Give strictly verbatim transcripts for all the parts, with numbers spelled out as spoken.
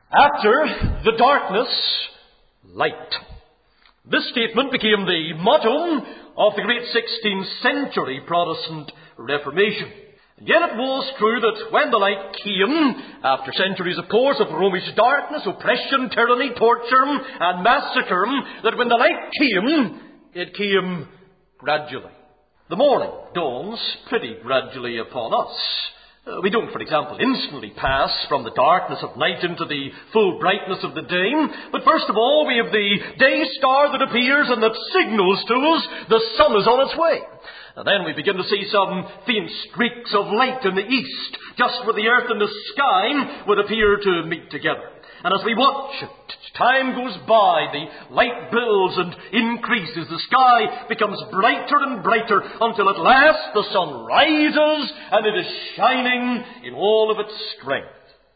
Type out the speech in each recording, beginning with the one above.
After the darkness, light. This statement became the motto of the great sixteenth century Protestant Reformation. And yet it was true that when the light came, after centuries, of course, of Romish darkness, oppression, tyranny, torture, and massacre, that when the light came, it came gradually. The morning dawns pretty gradually upon us. Uh, we don't, for example, instantly pass from the darkness of night into the full brightness of the day. But first of all, we have the day star that appears and that signals to us the sun is on its way. And then we begin to see some faint streaks of light in the east, just where the earth and the sky would appear to meet together. And as we watch it, time goes by, the light builds and increases. The sky becomes brighter and brighter until at last the sun rises and it is shining in all of its strength.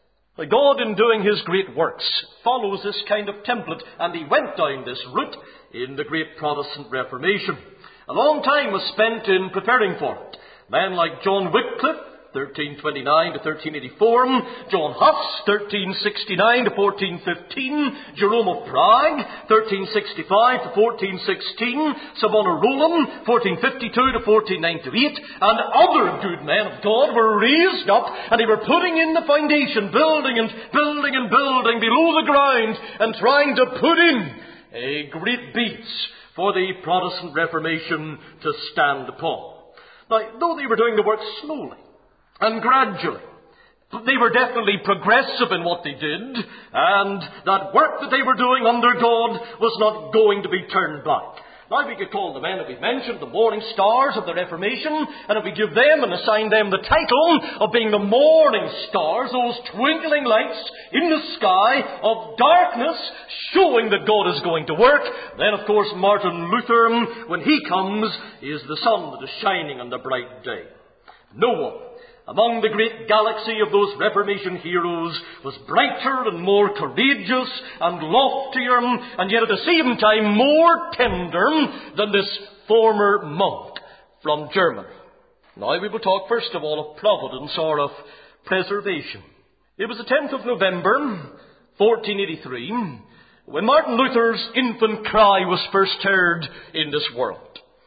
God, in doing His great works, follows this kind of template, and He went down this route in the great Protestant Reformation. A long time was spent in preparing for it. Men like John Wycliffe, thirteen twenty-nine to thirteen eighty-four, John Huss, thirteen sixty-nine to fourteen fifteen, Jerome of Prague, thirteen sixty-five to fourteen sixteen, Savonarola, fourteen fifty-two to fourteen ninety-eight, and other good men of God were raised up, and they were putting in the foundation, building and building and building below the ground, and trying to put in a great base for the Protestant Reformation to stand upon. Now, though they were doing the work slowly and gradually, they were definitely progressive in what they did, and that work that they were doing under God was not going to be turned back. Now we could call the men that we've mentioned the morning stars of the Reformation, and if we give them and assign them the title of being the morning stars, those twinkling lights in the sky of darkness showing that God is going to work, then of course Martin Luther, when he comes, is the sun that is shining on the bright day. No one among the great galaxy of those Reformation heroes was brighter and more courageous and loftier, and yet at the same time more tender than this former monk from Germany. Now we will talk first of all of providence, or of preservation. It was the tenth of November, fourteen eighty-three, when Martin Luther's infant cry was first heard in this world.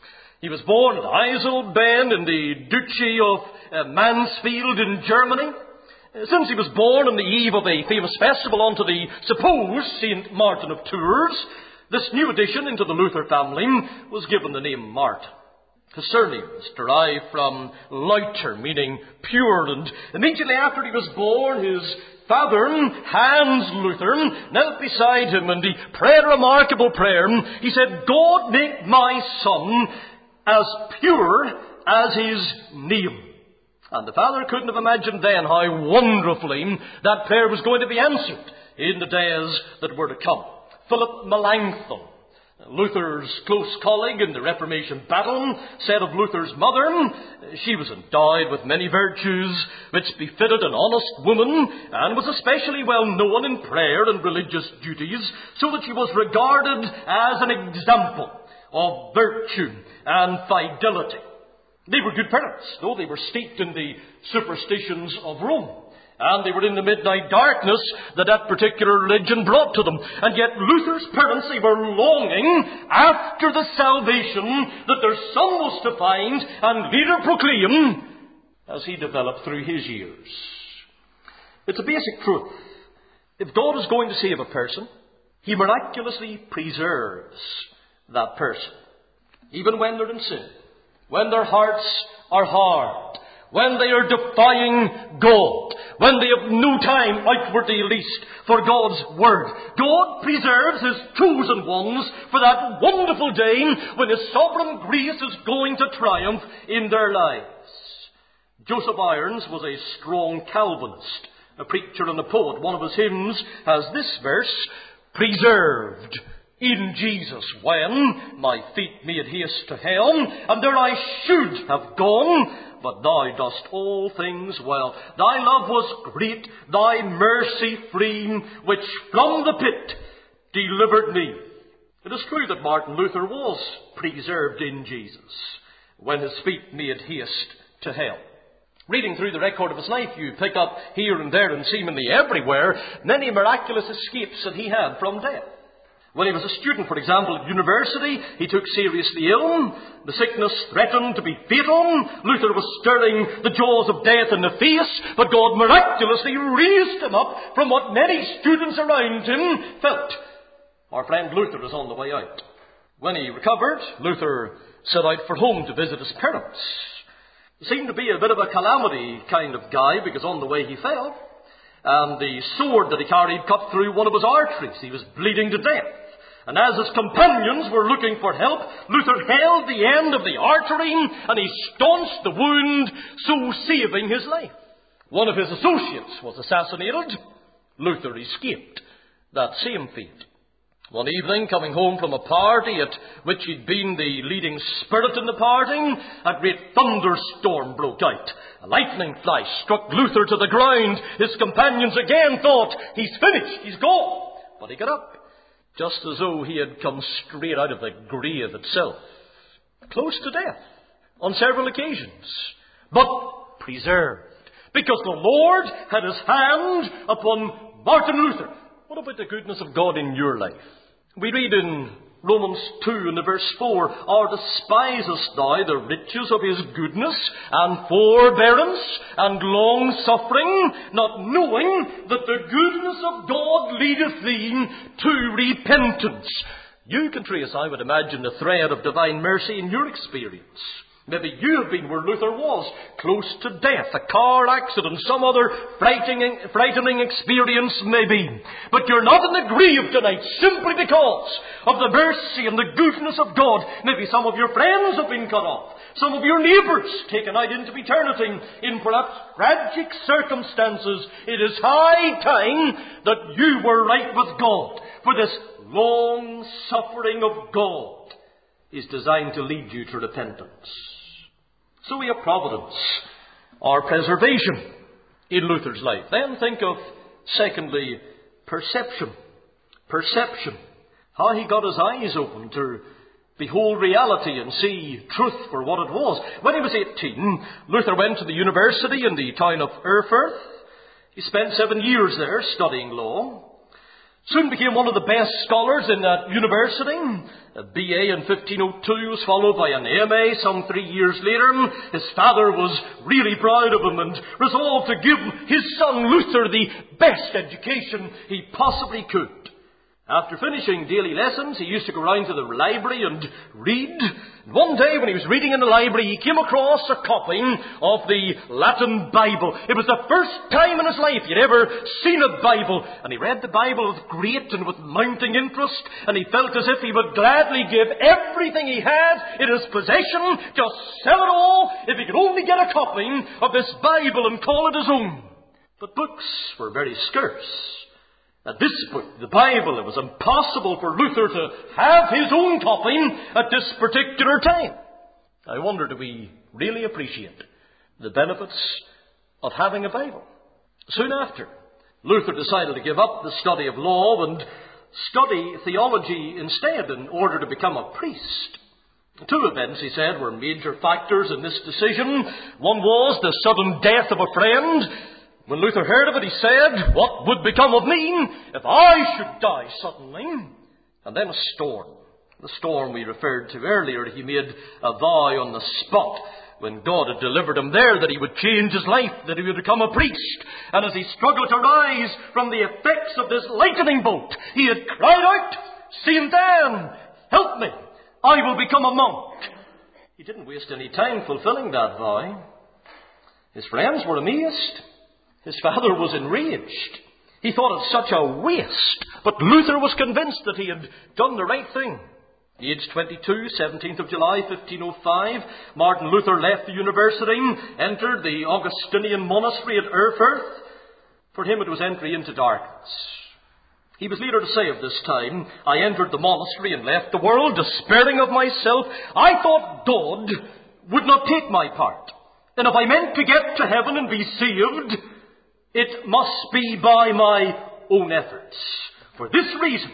He was born at Eiselben in the Duchy of uh, Mansfield in Germany. Uh, since he was born on the eve of a famous festival unto the supposed Saint Martin of Tours, this new addition into the Luther family was given the name Martin. His surname is derived from Luther, meaning pure, and immediately after he was born, his father, Hans Luther, knelt beside him and he prayed a remarkable prayer. He said, "God, make my son as pure as his name." And the father couldn't have imagined then how wonderfully that prayer was going to be answered in the days that were to come. Philip Melanchthon, Luther's close colleague in the Reformation battle, said of Luther's mother, "She was endowed with many virtues which befitted an honest woman, and was especially well known in prayer and religious duties, so that she was regarded as an example of virtue and fidelity." They were good parents, though they were steeped in the superstitions of Rome, and they were in the midnight darkness that that particular religion brought to them. And yet Luther's parents, they were longing after the salvation that their son was to find and later proclaim as he developed through his years. It's a basic truth. If God is going to save a person, He miraculously preserves that person, even when they're in sin, when their hearts are hard, when they are defying God, when they have no time outwardly least for God's Word. God preserves His chosen ones for that wonderful day when His sovereign grace is going to triumph in their lives. Joseph Irons was a strong Calvinist, a preacher and a poet. One of his hymns has this verse: "Preserved in Jesus when my feet made haste to hell, and there I should have gone, but Thou dost all things well. Thy love was great, Thy mercy free, which from the pit delivered me." It is true that Martin Luther was preserved in Jesus when his feet made haste to hell. Reading through the record of his life, you pick up here and there and seemingly everywhere many miraculous escapes that he had from death. When he was a student, for example, at university, he took seriously ill. The sickness threatened to be fatal. Luther was staring the jaws of death in the face, but God miraculously raised him up from what many students around him felt. Our friend Luther is on the way out. When he recovered, Luther set out for home to visit his parents. He seemed to be a bit of a calamity kind of guy, because on the way he fell, and the sword that he carried cut through one of his arteries. He was bleeding to death. And as his companions were looking for help, Luther held the end of the artery and he staunched the wound, so saving his life. One of his associates was assassinated. Luther escaped that same fate. One evening, coming home from a party at which he'd been the leading spirit in the party, a great thunderstorm broke out. A lightning flash struck Luther to the ground. His companions again thought, he's finished, he's gone. But he got up, just as though he had come straight out of the grave itself. Close to death on several occasions, but preserved, because the Lord had his hand upon Martin Luther. What about the goodness of God in your life? We read in Romans two and verse four, or despisest thou the riches of his goodness and forbearance and long suffering, not knowing that the goodness of God leadeth thee to repentance? You can trace, I would imagine, the thread of divine mercy in your experience. Maybe you have been where Luther was, close to death, a car accident, some other frightening, frightening experience maybe. But you're not in the grave tonight simply because of the mercy and the goodness of God. Maybe some of your friends have been cut off. Some of your neighbours taken out into eternity in perhaps tragic circumstances. It is high time that you were right with God. For this long suffering of God is designed to lead you to repentance. So we have providence, or preservation, in Luther's life. Then think of, secondly, perception. Perception. How he got his eyes open to behold reality and see truth for what it was. When he was eighteen, Luther went to the university in the town of Erfurt. He spent seven years there studying law. Soon became one of the best scholars in that university. A B A in fifteen oh two was followed by an M A some three years later. His father was really proud of him and resolved to give his son Luther the best education he possibly could. After finishing daily lessons, he used to go round to the library and read. One day when he was reading in the library, he came across a copy of the Latin Bible. It was the first time in his life he'd ever seen a Bible. And he read the Bible with great and with mounting interest. And he felt as if he would gladly give everything he had in his possession, just sell it all, if he could only get a copy of this Bible and call it his own. But books were very scarce. At this book, the Bible, it was impossible for Luther to have his own copy at this particular time. I wonder, do we really appreciate the benefits of having a Bible? Soon after, Luther decided to give up the study of law and study theology instead in order to become a priest. Two events, he said, were major factors in this decision. One was the sudden death of a friend. When Luther heard of it, he said, what would become of me if I should die suddenly? And then a storm. The storm we referred to earlier. He made a vow on the spot when God had delivered him there that he would change his life, that he would become a priest. And as he struggled to rise from the effects of this lightning bolt, he had cried out, Saint Anne, help me, I will become a monk. He didn't waste any time fulfilling that vow. His friends were amazed. His father was enraged. He thought it such a waste. But Luther was convinced that he had done the right thing. Age twenty-two, seventeenth of July, fifteen oh five, Martin Luther left the university, entered the Augustinian monastery at Erfurt. For him it was entry into darkness. He was later to say of this time, I entered the monastery and left the world, despairing of myself. I thought God would not take my part. And if I meant to get to heaven and be saved, it must be by my own efforts. For this reason,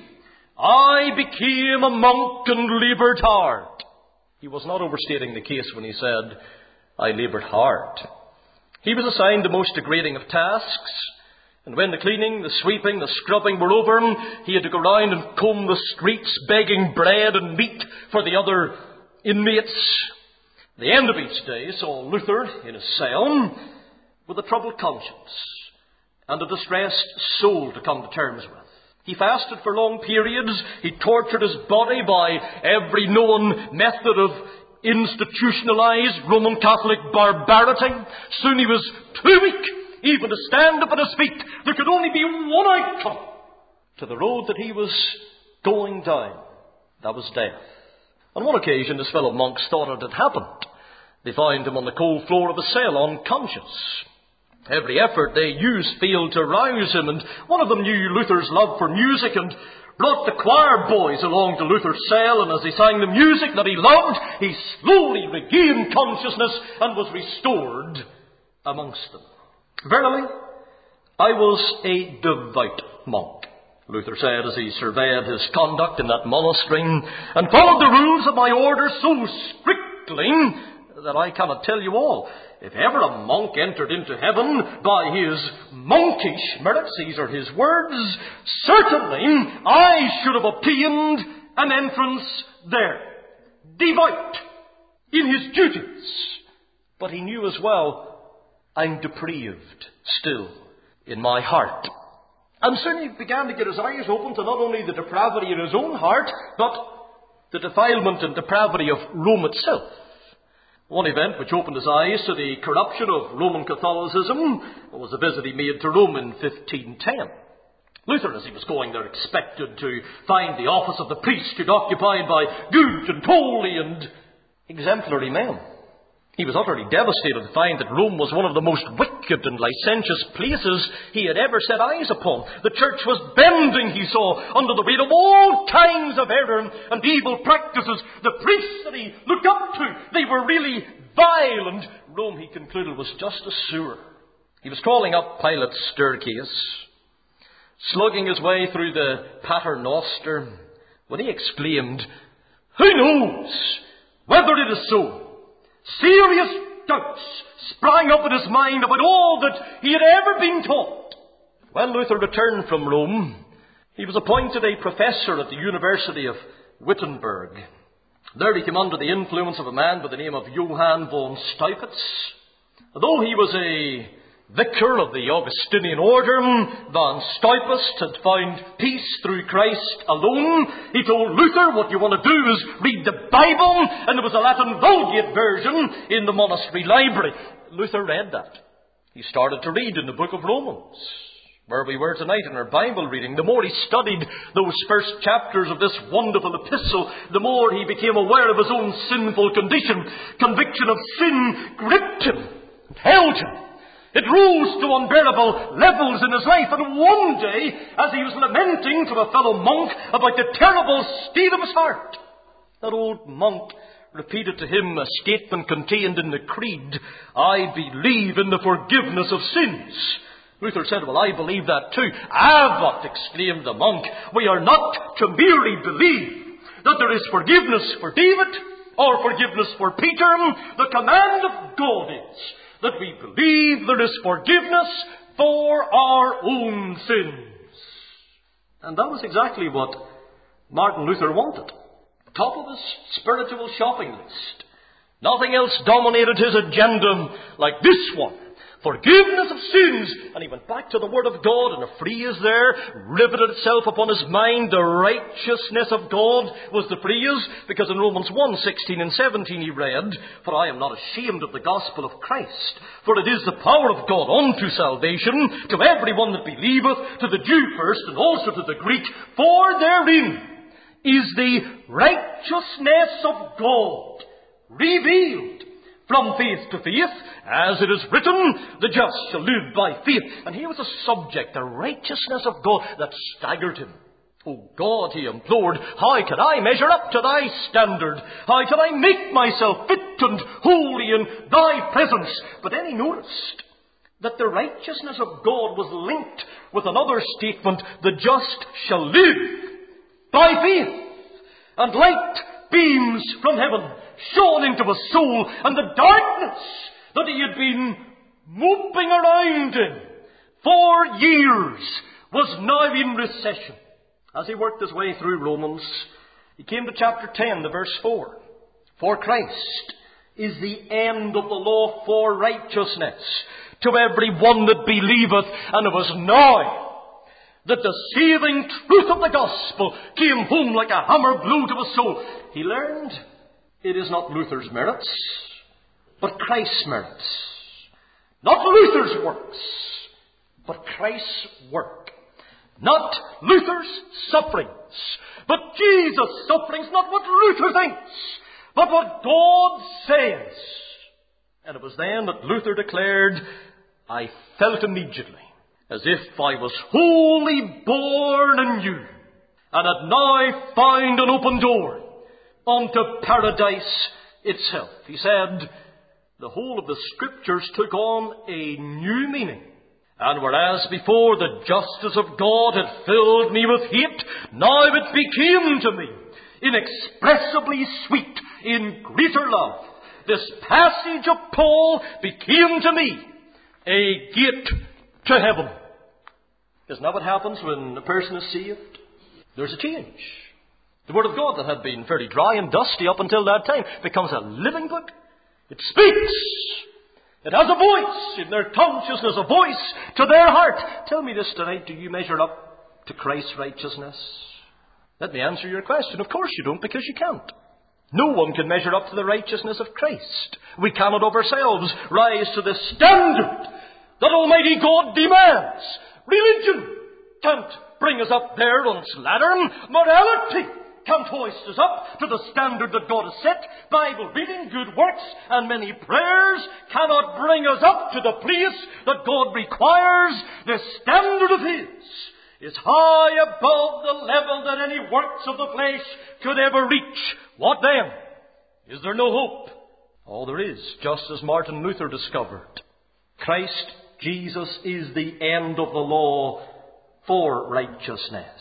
I became a monk and laboured hard. He was not overstating the case when he said, I laboured hard. He was assigned the most degrading of tasks, and when the cleaning, the sweeping, the scrubbing were over, he had to go round and comb the streets, begging bread and meat for the other inmates. The end of each day saw Luther in his cell with a troubled conscience and a distressed soul to come to terms with. He fasted for long periods. He tortured his body by every known method of institutionalized Roman Catholic barbarity. Soon he was too weak even to stand up on his feet. There could only be one outcome to the road that he was going down. That was death. On one occasion, his fellow monks thought it had happened. They found him on the cold floor of a cell, unconscious. Every effort they used failed to rouse him, and one of them knew Luther's love for music and brought the choir boys along to Luther's cell, and as he sang the music that he loved, he slowly regained consciousness and was restored amongst them. Verily, I was a devout monk, Luther said as he surveyed his conduct in that monastery, and followed the rules of my order so strictly that I cannot tell you all. If ever a monk entered into heaven by his monkish merits, these are his words, certainly I should have obtained an entrance there. Devout in his duties. But he knew as well, I'm depraved still in my heart. And soon he began to get his eyes open to not only the depravity in his own heart, but the defilement and depravity of Rome itself. One event which opened his eyes to the corruption of Roman Catholicism was a visit he made to Rome in fifteen ten. Luther, as he was going there, expected to find the office of the priesthood occupied by good and holy and exemplary men. He was utterly devastated to find that Rome was one of the most wicked and licentious places he had ever set eyes upon. The church was bending, he saw, under the weight of all kinds of error and evil practices. The priests that he looked up to, they were really vile, and Rome, he concluded, was just a sewer. He was crawling up Pilate's staircase, slugging his way through the Pater Noster, when he exclaimed, "Who knows whether it is so?" Serious doubts sprang up in his mind about all that he had ever been taught. When Luther returned from Rome, he was appointed a professor at the University of Wittenberg. There he came under the influence of a man by the name of Johann von Staupitz. Though he was a vicar of the Augustinian order, von Staupitz had found peace through Christ alone. He told Luther, what you want to do is read the Bible, and there was a Latin Vulgate version in the monastery library. Luther read that. He started to read in the book of Romans, where we were tonight in our Bible reading. The more he studied those first chapters of this wonderful epistle, the more he became aware of his own sinful condition. Conviction of sin gripped him and held him. It rose to unbearable levels in his life, and one day, as he was lamenting to a fellow monk about the terrible state of his heart, that old monk repeated to him a statement contained in the Creed, "I believe in the forgiveness of sins." Luther said, "Well, I believe that too." "Ah, but," exclaimed the monk, "we are not to merely believe that there is forgiveness for David or forgiveness for Peter. The command of God is that we believe there is forgiveness for our own sins." And that was exactly what Martin Luther wanted. Top of his spiritual shopping list. Nothing else dominated his agenda like this one. Forgiveness of sins. And he went back to the Word of God, and a phrase there riveted itself upon his mind. The righteousness of God was the phrase, because in Romans one, sixteen and seventeen he read, "For I am not ashamed of the gospel of Christ, for it is the power of God unto salvation to every one that believeth, to the Jew first, and also to the Greek. For therein is the righteousness of God revealed from faith to faith, as it is written, the just shall live by faith." And here was a subject, the righteousness of God, that staggered him. "Oh God," he implored, "how can I measure up to thy standard? How can I make myself fit and holy in thy presence?" But then he noticed that the righteousness of God was linked with another statement, "the just shall live by faith." And light beams from heaven shone into his soul, and the darkness that he had been moping around him for years, was now in recession. As he worked his way through Romans, he came to chapter ten, the verse four. For Christ is the end of the law for righteousness to every one that believeth, and it was now that the saving truth of the gospel came home like a hammer blow to his soul. He learned it is not Luther's merits, but Christ's merits. Not Luther's works, but Christ's work. Not Luther's sufferings, but Jesus' sufferings. Not what Luther thinks, but what God says. And it was then that Luther declared, I felt immediately as if I was wholly born anew, and had now found an open door unto paradise itself. He said, the whole of the Scriptures took on a new meaning. And whereas before the justice of God had filled me with hate, now it became to me inexpressibly sweet in greater love. This passage of Paul became to me a gate to heaven. Isn't that what happens when a person is saved? There's a change. The Word of God that had been very dry and dusty up until that time becomes a living book. It speaks. It has a voice in their consciousness, a voice to their heart. Tell me this tonight, do you measure up to Christ's righteousness? Let me answer your question. Of course you don't, because you can't. No one can measure up to the righteousness of Christ. We cannot of ourselves rise to the standard that Almighty God demands. Religion can't bring us up there on its ladder. Morality can't hoist us up to the standard that God has set. Bible reading, good works, and many prayers cannot bring us up to the place that God requires. The standard of His is high above the level that any works of the flesh could ever reach. What then? Is there no hope? Oh, there is, just as Martin Luther discovered. Christ Jesus is the end of the law for righteousness.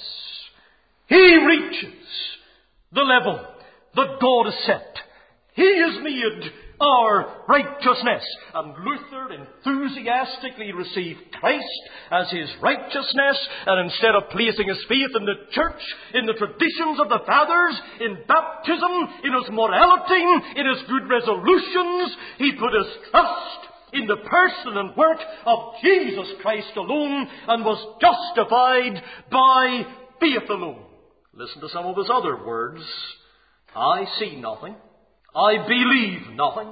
He reaches the level that God has set. He has made our righteousness. And Luther enthusiastically received Christ as his righteousness, and instead of placing his faith in the church, in the traditions of the fathers, in baptism, in his morality, in his good resolutions, he put his trust in the person and work of Jesus Christ alone, and was justified by faith alone. Listen to some of his other words. I see nothing. I believe nothing.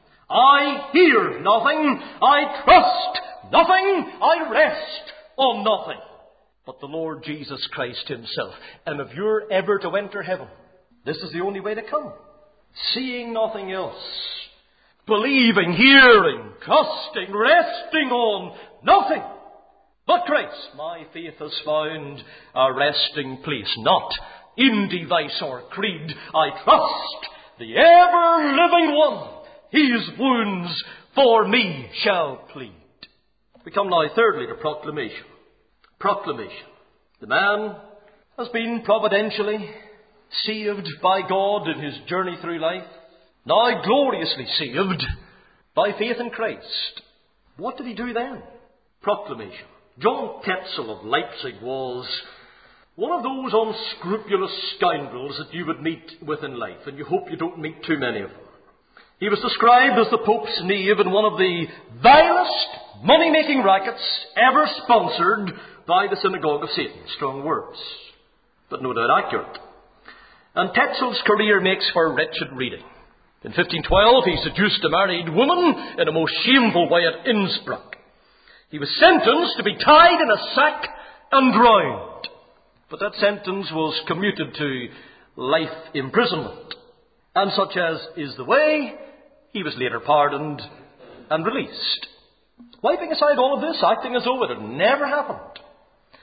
I hear nothing. I trust nothing. I rest on nothing but the Lord Jesus Christ Himself. And if you're ever to enter heaven, this is the only way to come. Seeing nothing else. Believing, hearing, trusting, resting on nothing but Christ. My faith has found a resting place, not in device or creed. I trust the ever-living one. His wounds for me shall plead. We come now thirdly to proclamation. Proclamation. The man has been providentially saved by God in his journey through life. Now gloriously saved by faith in Christ. What did he do then? Proclamation. John Tetzel of Leipzig was one of those unscrupulous scoundrels that you would meet with in life, and you hope you don't meet too many of them. He was described as the Pope's knave in one of the vilest money-making rackets ever sponsored by the Synagogue of Satan. Strong words, but no doubt accurate. And Tetzel's career makes for wretched reading. In fifteen twelve, he seduced a married woman in a most shameful way at Innsbruck. He was sentenced to be tied in a sack and drowned. But that sentence was commuted to life imprisonment. And such as is the way, he was later pardoned and released. Wiping aside all of this, acting as though it had never happened,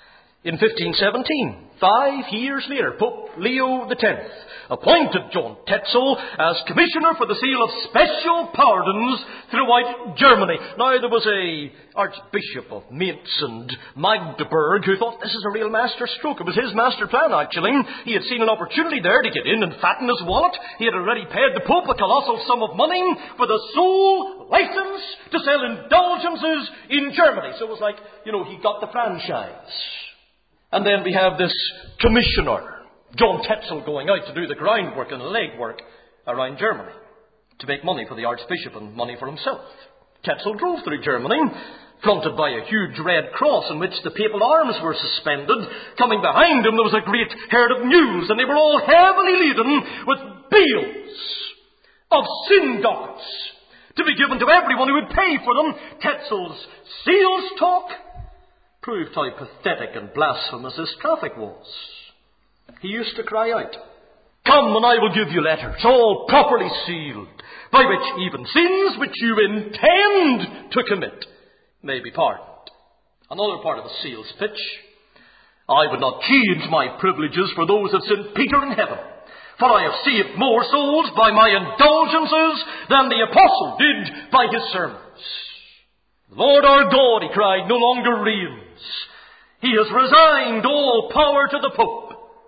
In fifteen seventeen, five years later, Pope Leo the tenth appointed John Tetzel as commissioner for the sale of special pardons throughout Germany. Now, there was a Archbishop of Mainz and Magdeburg who thought this is a real master stroke. It was his master plan, actually. He had seen an opportunity there to get in and fatten his wallet. He had already paid the Pope a colossal sum of money for the sole license to sell indulgences in Germany. So it was like, you know, he got the franchise. And then we have this commissioner, John Tetzel, going out to do the groundwork and legwork around Germany to make money for the Archbishop and money for himself. Tetzel drove through Germany, fronted by a huge red cross in which the papal arms were suspended. Coming behind him there was a great herd of mules, and they were all heavily laden with bales of sin dockets to be given to everyone who would pay for them. Tetzel's sales talk proved how pathetic and blasphemous this traffic was. He used to cry out, "Come and I will give you letters, all properly sealed, by which even sins which you intend to commit may be pardoned." Another part of the sales pitch: "I would not change my privileges for those of Saint Peter in heaven, for I have saved more souls by my indulgences than the apostle did by his sermons." "The Lord our God," he cried, "no longer reigns. He has resigned all power to the Pope.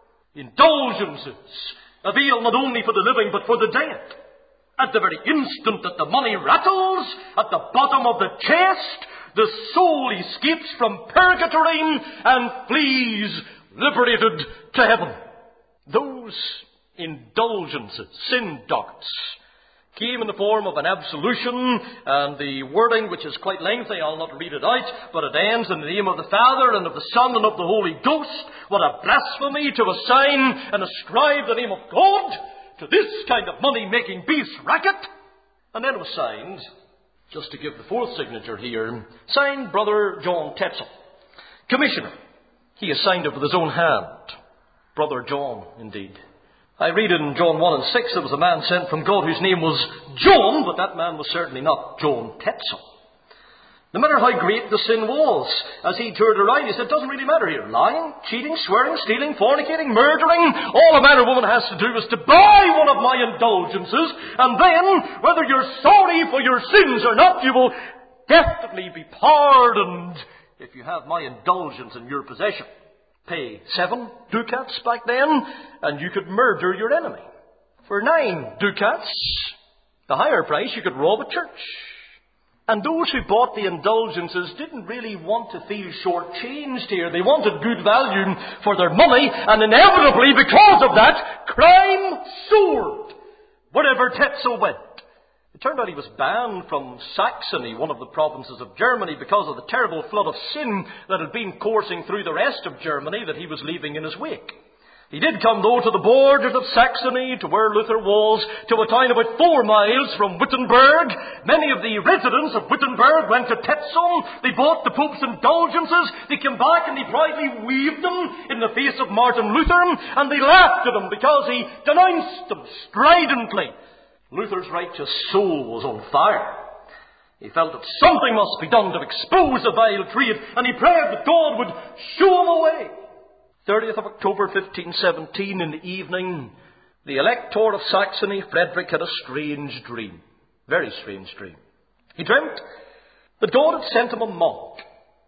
Indulgences avail not only for the living but for the dead. At the very instant that the money rattles at the bottom of the chest, the soul escapes from purgatory and flees liberated to heaven." Those indulgences, sin dockets, came in the form of an absolution, and the wording, which is quite lengthy, I'll not read it out, but it ends in the name of the Father and of the Son and of the Holy Ghost. What a blasphemy to assign and ascribe the name of God to this kind of money-making base racket. And then it was signed, just to give the fourth signature here, signed Brother John Tetzel, Commissioner. He has signed it with his own hand. Brother John, indeed. I read in John one and six, there was a man sent from God whose name was John, but that man was certainly not John Tetzel. No matter how great the sin was, as he turned around, he said, it doesn't really matter here. Lying, cheating, swearing, stealing, fornicating, murdering, all a man or woman has to do is to buy one of my indulgences, and then, whether you're sorry for your sins or not, you will definitely be pardoned if you have my indulgence in your possession. Pay seven ducats back then, and you could murder your enemy. For nine ducats, the higher price, you could rob a church. And those who bought the indulgences didn't really want to feel shortchanged here. They wanted good value for their money, and inevitably, because of that, crime soared wherever Tetzel went. It turned out he was banned from Saxony, one of the provinces of Germany, because of the terrible flood of sin that had been coursing through the rest of Germany that he was leaving in his wake. He did come, though, to the borders of Saxony, to where Luther was, to a town about four miles from Wittenberg. Many of the residents of Wittenberg went to Tetzel. They bought the Pope's indulgences. They came back and they proudly waved them in the face of Martin Luther, and they laughed at him because he denounced them stridently. Luther's righteous soul was on fire. He felt that something must be done to expose the vile trade, and he prayed that God would show him a way. thirtieth of October fifteen seventeen, in the evening, the Elector of Saxony, Frederick, had a strange dream. Very strange dream. He dreamt that God had sent him a monk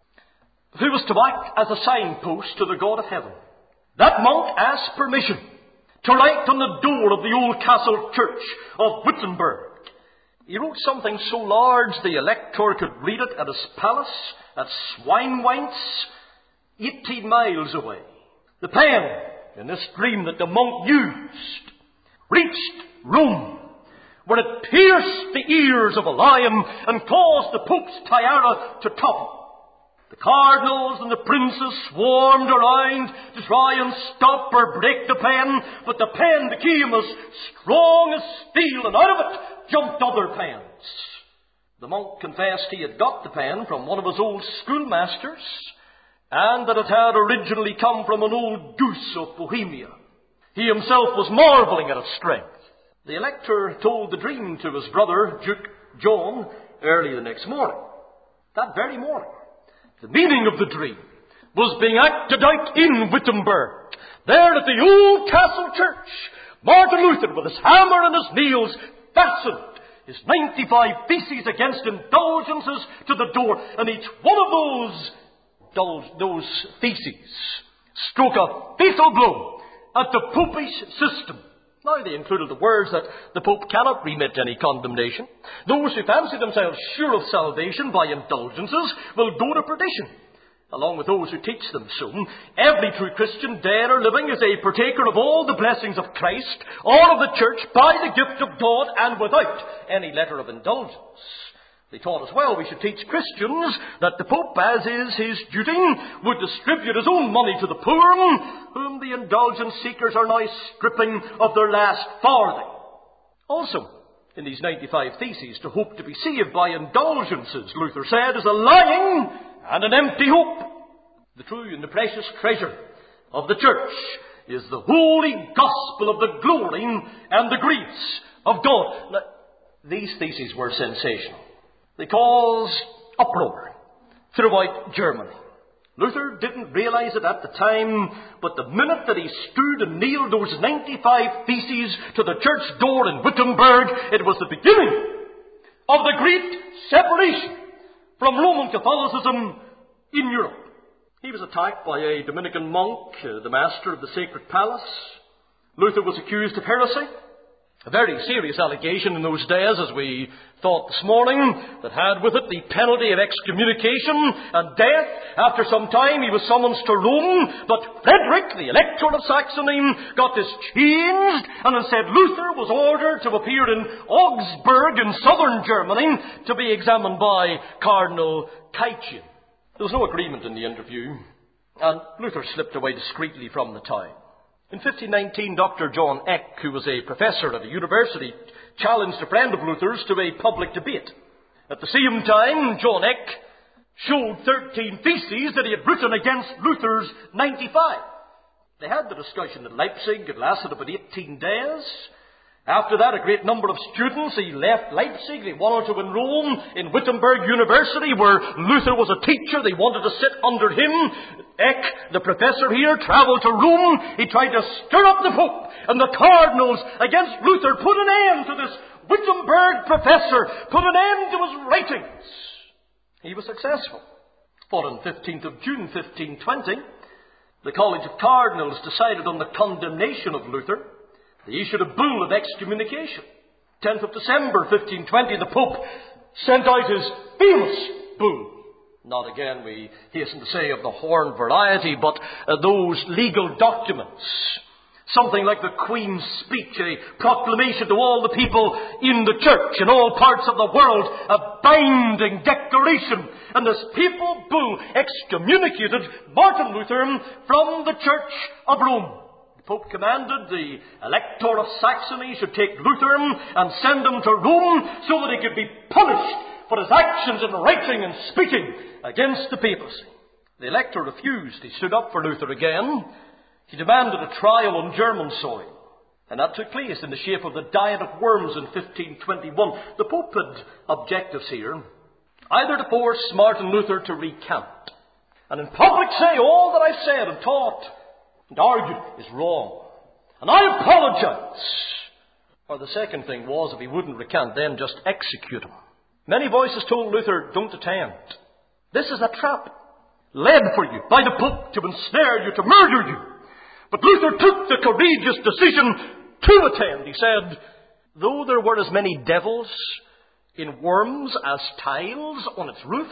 who was to act as a signpost to the God of heaven. That monk asked permission to write on the door of the old castle church of Wittenberg. He wrote something so large the Elector could read it at his palace at Schweinweitz, eighteen miles away. The pen, in this dream that the monk used, reached Rome, where it pierced the ears of a lion and caused the Pope's tiara to topple. The cardinals and the princes swarmed around to try and stop or break the pen, but the pen became as strong as steel, and out of it jumped other pens. The monk confessed he had got the pen from one of his old schoolmasters, and that it had originally come from an old goose of Bohemia. He himself was marvelling at its strength. The Elector told the dream to his brother, Duke John, early the next morning. That very morning. The meaning of the dream was being acted out in Wittenberg. There at the old castle church, Martin Luther, with his hammer and his nails, fastened his ninety-five theses against indulgences to the door. And each one of those, those theses struck a fatal blow at the popish system. Now, they included the words that the Pope cannot remit any condemnation. Those who fancy themselves sure of salvation by indulgences will go to perdition, along with those who teach them so. Every true Christian, dead or living, is a partaker of all the blessings of Christ, all of the church, by the gift of God, and without any letter of indulgence. They taught as well we should teach Christians that the Pope, as is his duty, would distribute his own money to the poor, whom the indulgence seekers are now stripping of their last farthing. Also, in these ninety-five theses, to hope to be saved by indulgences, Luther said, is a lying and an empty hope. The true and the precious treasure of the church is the holy gospel of the glory and the grace of God. Now, these theses were sensational. They caused uproar throughout Germany. Luther didn't realize it at the time, but the minute that he stood and nailed those ninety-five theses to the church door in Wittenberg, it was the beginning of the great separation from Roman Catholicism in Europe. He was attacked by a Dominican monk, uh, the master of the Sacred Palace. Luther was accused of heresy. A very serious allegation in those days, as we thought this morning, that had with it the penalty of excommunication and death. After some time he was summoned to Rome, but Frederick, the Elector of Saxony, got this changed, and instead Luther was ordered to appear in Augsburg in southern Germany to be examined by Cardinal Caicin. There was no agreement in the interview, and Luther slipped away discreetly from the town. In fifteen nineteen, Doctor John Eck, who was a professor at a university, challenged a friend of Luther's to a public debate. At the same time, John Eck showed thirteen theses that he had written against Luther's ninety-five. They had the discussion at Leipzig. It lasted about eighteen days. After that, a great number of students, he left Leipzig. They wanted to enroll in Wittenberg University, where Luther was a teacher. They wanted to sit under him. Eck, the professor here, travelled to Rome. He tried to stir up the Pope and the cardinals against Luther, put an end to this Wittenberg professor, put an end to his writings. He was successful. But on fifteenth of June, fifteen twenty, the College of Cardinals decided on the condemnation of Luther. They issued a bull of excommunication. tenth of December, fifteen twenty, the Pope sent out his famous bull. Not again, we hasten to say, of the horn variety, but uh, those legal documents. Something like the Queen's speech, a proclamation to all the people in the church in all parts of the world, a binding declaration. And this papal bull excommunicated Martin Luther from the Church of Rome. The Pope commanded the Elector of Saxony should take Luther and send him to Rome so that he could be punished for his actions in writing and speaking against the papacy. The Elector refused. He stood up for Luther again. He demanded a trial on German soil. And that took place in the shape of the Diet of Worms in fifteen twenty-one. The Pope had objectives here. Either to force Martin Luther to recant, and in public say all that I've said and taught and argued is wrong, and I apologize. Or the second thing was, if he wouldn't recant, then just execute him. Many voices told Luther, don't attend. This is a trap laid for you by the Pope to ensnare you, to murder you. But Luther took the courageous decision to attend. He said, though there were as many devils in Worms as tiles on its roofs,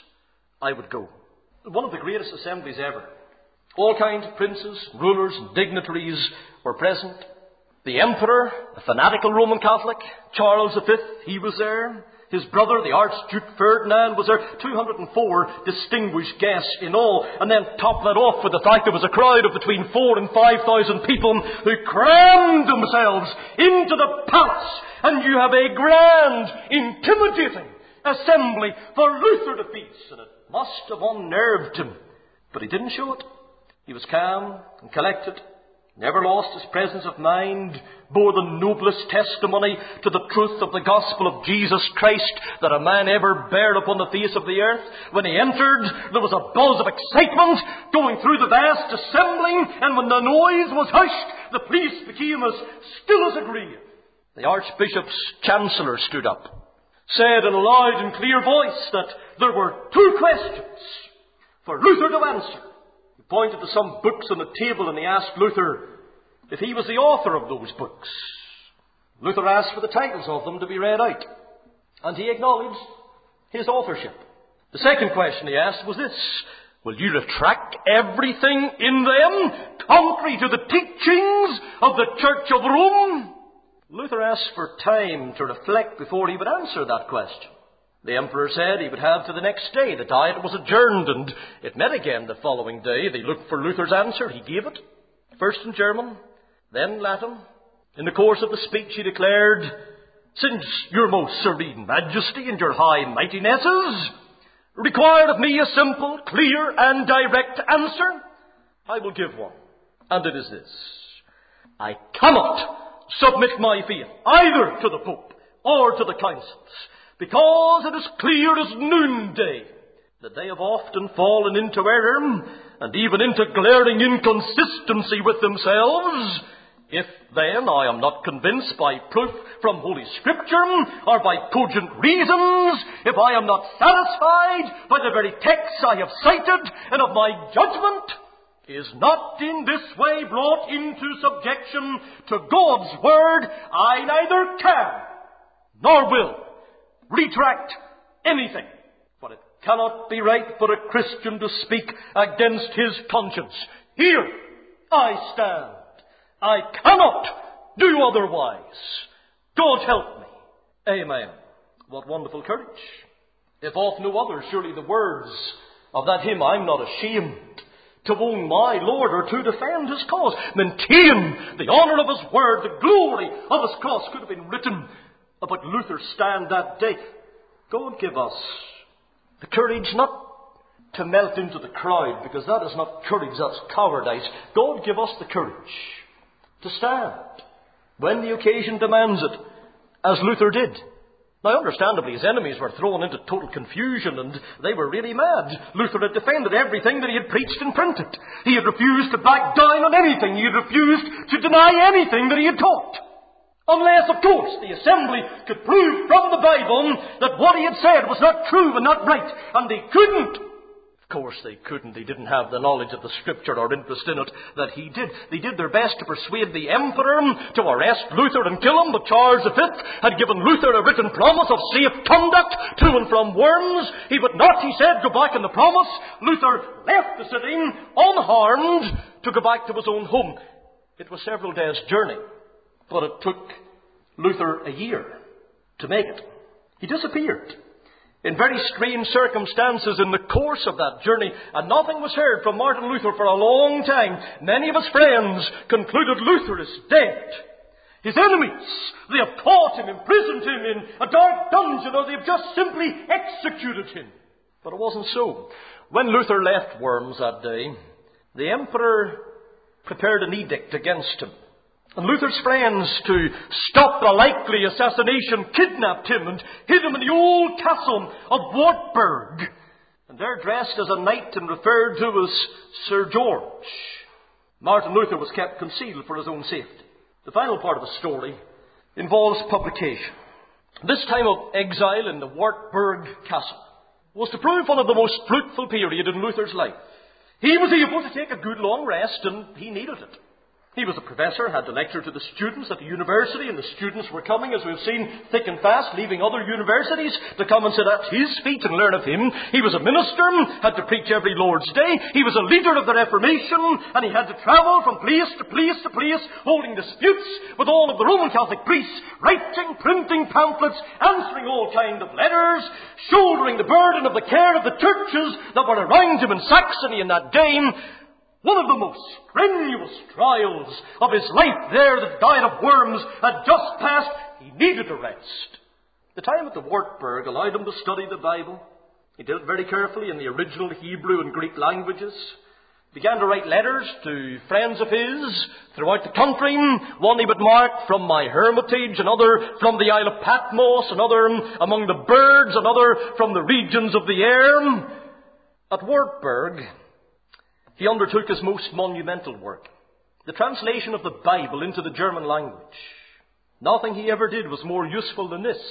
I would go. One of the greatest assemblies ever. All kinds of princes, rulers, and dignitaries were present. The Emperor, a fanatical Roman Catholic, Charles the Fifth, he was there. His brother, the Archduke Ferdinand, was there. two hundred four distinguished guests in all. And then top that off with the fact there was a crowd of between four and five thousand people who crammed themselves into the palace. And you have a grand, intimidating assembly for Luther to face. And it must have unnerved him. But he didn't show it. He was calm and collected. never lost his presence of mind, bore the noblest testimony to the truth of the gospel of Jesus Christ that a man ever bared upon the face of the earth. When he entered, there was a buzz of excitement going through the vast assembling, and when the noise was hushed, the place became as still as a grave. The Archbishop's Chancellor stood up, said in a loud and clear voice that there were two questions for Luther to answer. He pointed to some books on the table and he asked Luther if he was the author of those books. Luther asked for the titles of them to be read out, and he acknowledged his authorship. The second question he asked was this: will you retract everything in them contrary to the teachings of the Church of Rome? Luther asked for time to reflect before he would answer that question. The emperor said he would have to the next day. The diet was adjourned, and it met again the following day. They looked for Luther's answer. He gave it, first in German, then Latin. In the course of the speech he declared, "Since your most serene majesty and your high mightinesses require of me a simple, clear, and direct answer, I will give one. And it is this: I cannot submit my faith either to the Pope or to the councils, because it is clear as noonday that they have often fallen into error and even into glaring inconsistency with themselves. If then I am not convinced by proof from Holy Scripture or by cogent reasons, if I am not satisfied by the very texts I have cited, and of my judgment is not in this way brought into subjection to God's word, I neither can nor will retract anything. For it cannot be right for a Christian to speak against his conscience. Here I stand. I cannot do otherwise. God help me. Amen." What wonderful courage. If of no other, surely the words of that hymn, "I'm not ashamed to own my Lord or to defend his cause, maintain the honour of his word, the glory of his cross," could have been written about Luther's stand that day. God give us the courage not to melt into the crowd, because that is not courage, that's cowardice. God give us the courage to stand when the occasion demands it, as Luther did. Now, understandably, his enemies were thrown into total confusion, and they were really mad. Luther had defended everything that he had preached and printed. He had refused to back down on anything. He had refused to deny anything that he had taught. Unless, of course, the assembly could prove from the Bible that what he had said was not true and not right. And they couldn't. Of course they couldn't. They didn't have the knowledge of the Scripture or interest in it that he did. They did their best to persuade the emperor to arrest Luther and kill him, but Charles the Fifth had given Luther a written promise of safe conduct to and from Worms. He would not, he said, go back on the promise. Luther left the city unharmed to go back to his own home. It was several days' journey, but it took Luther a year to make it. He disappeared in very strange circumstances in the course of that journey, and nothing was heard from Martin Luther for a long time. Many of his friends concluded Luther is dead. His enemies, they have caught him, imprisoned him in a dark dungeon, or they have just simply executed him. But it wasn't so. When Luther left Worms that day, the emperor prepared an edict against him. And Luther's friends, to stop the likely assassination, kidnapped him and hid him in the old castle of Wartburg. And there, dressed as a knight and referred to as Sir George, Martin Luther was kept concealed for his own safety. The final part of the story involves publication. This time of exile in the Wartburg castle was to prove one of the most fruitful period in Luther's life. He was able to take a good long rest, and he needed it. He was a professor, had to lecture to the students at the university, and the students were coming, as we've seen, thick and fast, leaving other universities to come and sit at his feet and learn of him. He was a minister, had to preach every Lord's Day. He was a leader of the Reformation, and he had to travel from place to place to place, holding disputes with all of the Roman Catholic priests, writing, printing pamphlets, answering all kind of letters, shouldering the burden of the care of the churches that were around him in Saxony in that day. One of the most strenuous trials of his life there, the diet of Worms, had just passed. He needed a rest. The time at the Wartburg allowed him to study the Bible. He did it very carefully in the original Hebrew and Greek languages. Began to write letters to friends of his throughout the country. One he would mark from my hermitage, another from the Isle of Patmos, another among the birds, another from the regions of the air. At Wartburg, he undertook his most monumental work, the translation of the Bible into the German language. Nothing he ever did was more useful than this.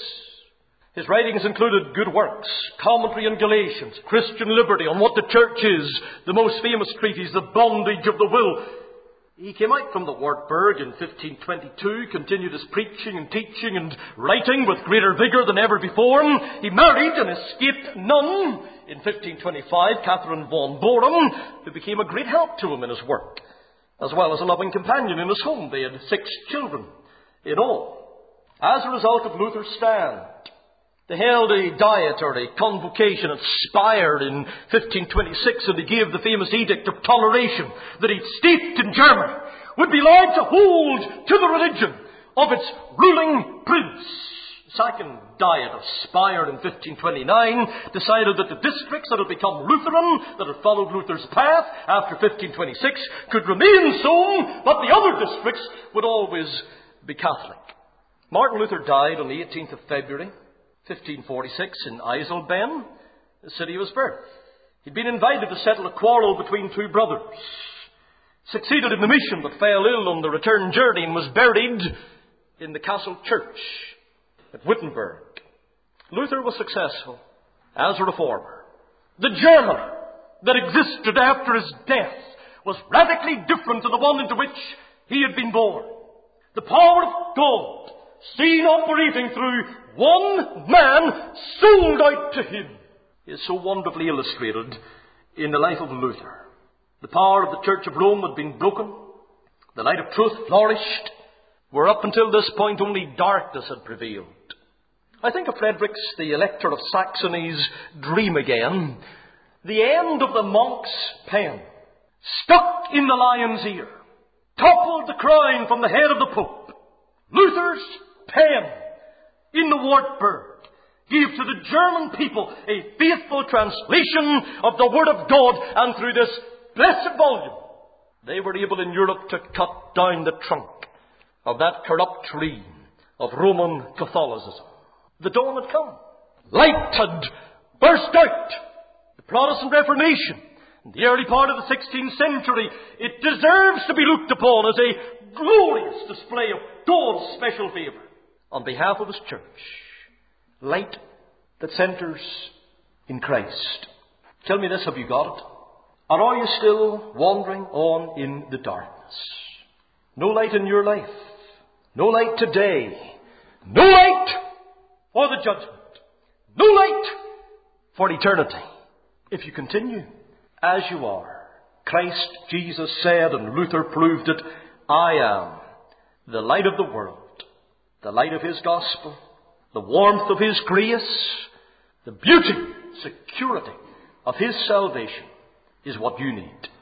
His writings included Good Works, Commentary on Galatians, Christian Liberty, on what the church is, the most famous treatise, The Bondage of the Will. He came out from the Wartburg in fifteen twenty-two, continued his preaching and teaching and writing with greater vigour than ever before. He married an escaped nun in fifteen twenty-five, Catherine von Borum, who became a great help to him in his work, as well as a loving companion in his home. They had six children in all. As a result of Luther's stand, they held a diet or a convocation at Speyer in fifteen twenty-six, and they gave the famous Edict of Toleration that each state in Germany would be allowed to hold to the religion of its ruling prince. The Second Diet of Speyer in fifteen twenty-nine decided that the districts that had become Lutheran, that had followed Luther's path after fifteen twenty-six, could remain so, but the other districts would always be Catholic. Martin Luther died on the eighteenth of February, fifteen forty-six, in Eisleben, the city of his birth. He'd been invited to settle a quarrel between two brothers, succeeded in the mission but fell ill on the return journey and was buried in the castle church at Wittenberg. Luther was successful as a reformer. The Germany that existed after his death was radically different to the one into which he had been born. The power of God, seen operating through one man sold out to him, is so wonderfully illustrated in the life of Luther. The power of the Church of Rome had been broken. The light of truth flourished, where up until this point only darkness had prevailed. I think of Frederick's, the Elector of Saxony's, dream again. The end of the monk's pen, stuck in the lion's ear, toppled the crown from the head of the Pope. Luther's pen in the Wartburg gave to the German people a faithful translation of the Word of God, and through this blessed volume they were able in Europe to cut down the trunk of that corrupt tree of Roman Catholicism. The dawn had come. Light had burst out. The Protestant Reformation, in the early part of the sixteenth century, it deserves to be looked upon as a glorious display of God's special favour on behalf of His church. Light that centres in Christ. Tell me this, have you got it? Or are you still wandering on in the darkness? No light in your life. No light today. No light for the judgment. No light for eternity. If you continue as you are, Christ Jesus said, and Luther proved it, I am the light of the world, the light of His gospel, the warmth of His grace, the beauty, security of His salvation is what you need.